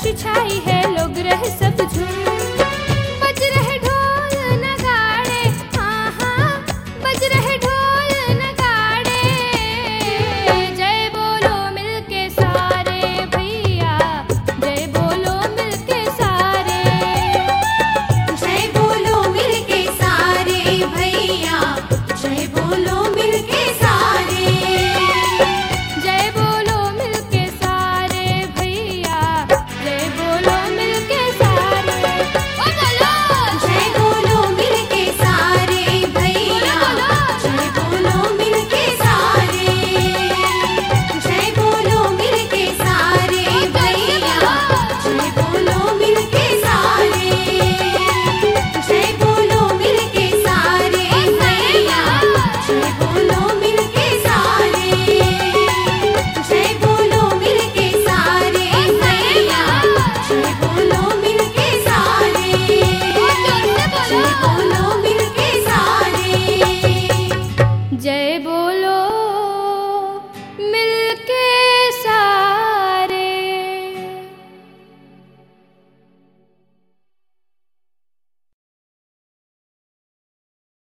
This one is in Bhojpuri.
छाई है, लोग रहे सब झूम। बज रहे ढोल नगाड़े, हाँ हाँ बज रहे ढोल नगाड़े। जय बोलो मिलके सारे भैया, जय बोलो मिलके सारे। जय बोलो मिलके सारे भैया, जय बोलो मिलके सारे। जय बोलो मिलके सारे भैया, जय बोलो मिलके सारे। ओ बोलो जय बोलो मिलके सारे भैया, जय बोलो मिलके सारे। जय बोलो मिलके सारे भैया, जय बोलो मिलके सारे। जय बोलो मिलके सारे भैया, जय बोलो मिलके सारे। जय बोलो मिलके सारे भैया, जय बोलो मिलके सारे। जय बोलो मिलके सारे। जय बोलो मिल